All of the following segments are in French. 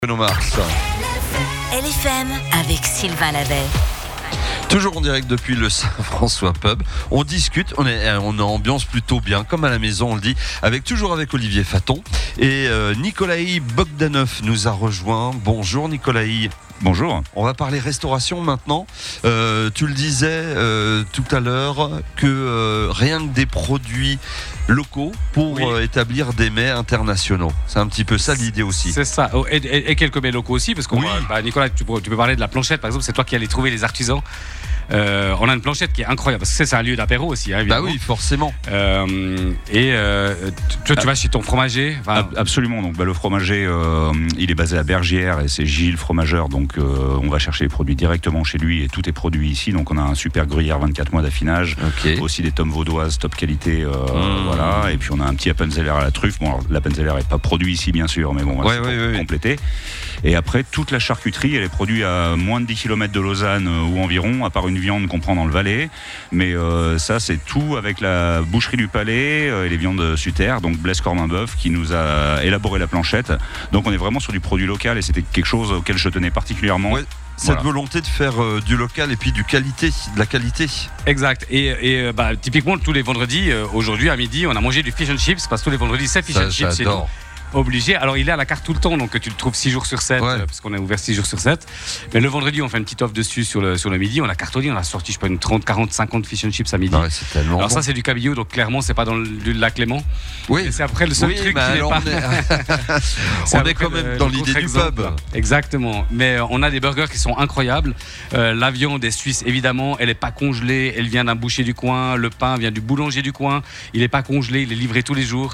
Bruno Mars. LFM avec Sylvain Lavet. Toujours en direct depuis le Saint-François Pub. On discute, on est en ambiance plutôt bien, comme à la maison on le dit, toujours avec Olivier Faton. Et Nikolaï Bogdanov nous a rejoint. Bonjour Nikolaï. Bonjour. On va parler restauration maintenant. Tu le disais tout à l'heure que rien que des produits locaux pour établir des mets internationaux. C'est un petit peu ça l'idée aussi. C'est ça. Et quelques mets locaux aussi, parce que Nicolas, tu peux parler de la planchette, par exemple, c'est toi qui allais trouver les artisans. On a une planchette qui est incroyable, parce que c'est un lieu d'apéro aussi, hein, évidemment. Bah oui, forcément. Tu vas chez ton fromager. Absolument. Donc, le fromager, il est basé à Bergières et c'est Gilles Fromageur. Donc, on va chercher les produits directement chez lui et tout est produit ici. Donc, on a un super gruyère 24 mois d'affinage, aussi des tomes vaudoises top qualité. Voilà. Et puis, on a un petit Appenzeller à la truffe. Bon, alors, l'Appenzeller n'est pas produit ici, bien sûr, mais bon, c'est pour compléter. Et après, toute la charcuterie, elle est produite à moins de 10 km de Lausanne ou environ, à part une viande qu'on prend dans le Valais. Mais ça, c'est tout avec la boucherie du Palais et les viandes Suter, donc Blaise Corminboeuf, qui nous a élaboré la planchette. Donc, on est vraiment sur du produit local et c'était quelque chose auquel je tenais particulièrement. Ouais. Cette volonté de faire du local et puis de la qualité. Exact. Et typiquement, tous les vendredis, aujourd'hui à midi, on a mangé du fish and chips, parce que tous les vendredis, c'est fish and chips. J'adore. Obligé. Alors il est à la carte tout le temps, donc tu le trouves 6 jours sur 7, parce qu'on est ouvert 6 jours sur 7. Mais le vendredi, on fait une petite offre dessus sur le midi. On a cartonné, on a sorti, je sais pas, une 30, 40, 50 fish and chips à midi. Ouais, c'est tellement alors bon. ça, c'est du cabillaud, donc clairement, c'est pas dans le lac Léman. Oui. Et c'est après le seul truc qui n'est pas. On est quand même dans l'idée du pub. Exactement. Mais on a des burgers qui sont incroyables. La viande est suisse, évidemment. Elle est pas congelée. Elle vient d'un boucher du coin. Le pain vient du boulanger du coin. Il est pas congelé. Il est livré tous les jours.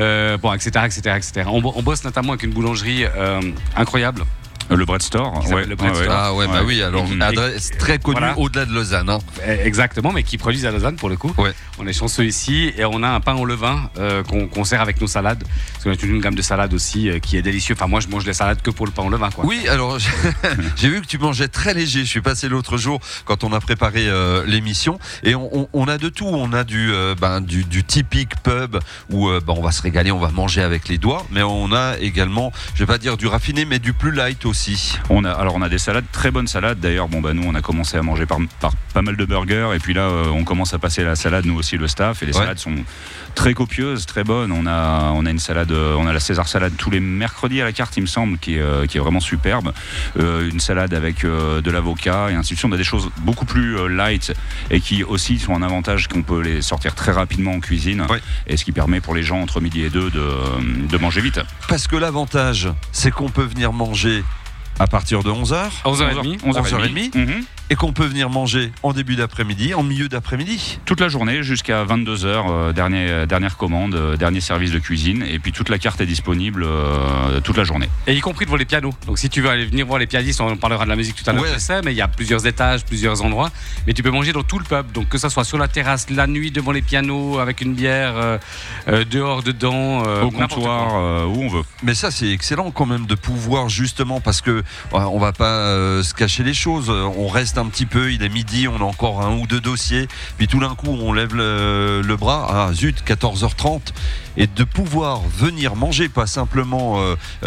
Etc. On bosse notamment avec une boulangerie incroyable. Le Bread Store. Le Bread Store. Ah ouais, bah oui, alors adresse très connue au-delà de Lausanne. Hein. Exactement, mais qui produisent à Lausanne pour le coup. Ouais. On est chanceux ici et on a un pain au levain qu'on sert avec nos salades. Parce qu'on a toute une gamme de salades aussi qui est délicieux. Enfin, moi je mange les salades que pour le pain au levain, quoi. Oui, alors j'ai vu que tu mangeais très léger. Je suis passé l'autre jour quand on a préparé l'émission et on a de tout. On a du typique pub où on va se régaler, on va manger avec les doigts. Mais on a également, je vais pas dire du raffiné, mais du plus light aussi. On a des salades, très bonnes salades. D'ailleurs, nous on a commencé à manger par pas mal de burgers et puis là on commence à passer à la salade, nous aussi le staff, et les salades sont très copieuses, très bonnes. On a une salade, on a la César salade tous les mercredis à la carte, il me semble, qui est vraiment superbe. Une salade avec de l'avocat et ainsi de suite. On a des choses beaucoup plus light et qui aussi sont un avantage qu'on peut les sortir très rapidement en cuisine, et ce qui permet pour les gens entre midi et 2 de manger vite. Parce que l'avantage, c'est qu'on peut venir manger à partir de 11h, 11h30, et qu'on peut venir manger en début d'après-midi, en milieu d'après-midi. Toute la journée jusqu'à 22h, dernière commande, dernier service de cuisine, et puis toute la carte est disponible toute la journée. Et y compris devant les pianos. Donc si tu veux aller venir voir les pianistes, on parlera de la musique tout à l'heure, mais il y a plusieurs étages, plusieurs endroits, mais tu peux manger dans tout le pub, donc que ça soit sur la terrasse, la nuit devant les pianos, avec une bière, dehors, dedans, au comptoir, où on veut. Mais ça c'est excellent quand même de pouvoir, justement, parce que on va pas se cacher les choses, on reste un petit peu, il est midi, on a encore un ou deux dossiers, puis tout d'un coup on lève le bras, 14h30, et de pouvoir venir manger, pas simplement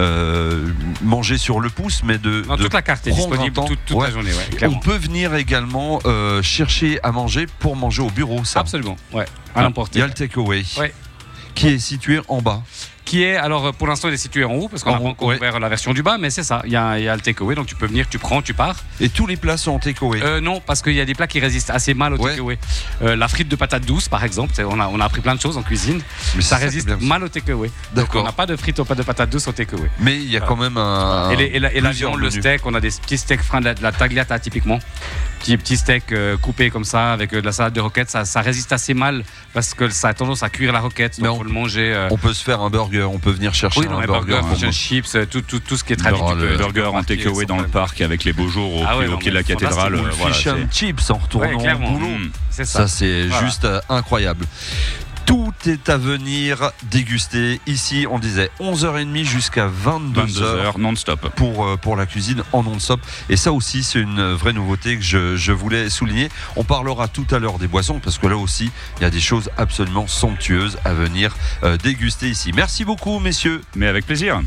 manger sur le pouce, mais toute la carte est disponible toute la journée. On peut venir également chercher à manger pour manger au bureau, ça. Absolument, à l'emporter. Il y a le takeaway qui est situé en bas. Alors pour l'instant il est situé en haut, parce qu'on n'a pas encore ouvert la version du bas, mais c'est ça, il y a le takeaway, donc tu peux venir, tu prends, tu pars. Et tous les plats sont en takeaway? Non, parce qu'il y a des plats qui résistent assez mal au takeaway. La frite de patates douces par exemple, on a appris plein de choses en cuisine, mais ça résiste mal au takeaway. Donc on n'a pas de frites de patates douces au takeaway. Mais il y a quand même un... Et la viande, le steak, on a des petits steaks freins, de la tagliata typiquement. Petit steak coupé comme ça avec de la salade de roquette, ça résiste assez mal parce que ça a tendance à cuire la roquette, donc on peut le manger. On peut se faire un burger, on peut venir chercher un burger, fish and chips, tout ce qui est traditionnel. Le burger en takeaway dans le parc avec les beaux jours au pied de la cathédrale. Fish and chips en retournant au boulot. Ça c'est juste incroyable. Tout est à venir déguster ici, on disait 11h30 jusqu'à 22h non-stop pour la cuisine en non-stop. Et ça aussi c'est une vraie nouveauté que je voulais souligner. On parlera tout à l'heure des boissons parce que là aussi il y a des choses absolument somptueuses à venir déguster ici. Merci beaucoup messieurs. Mais avec plaisir.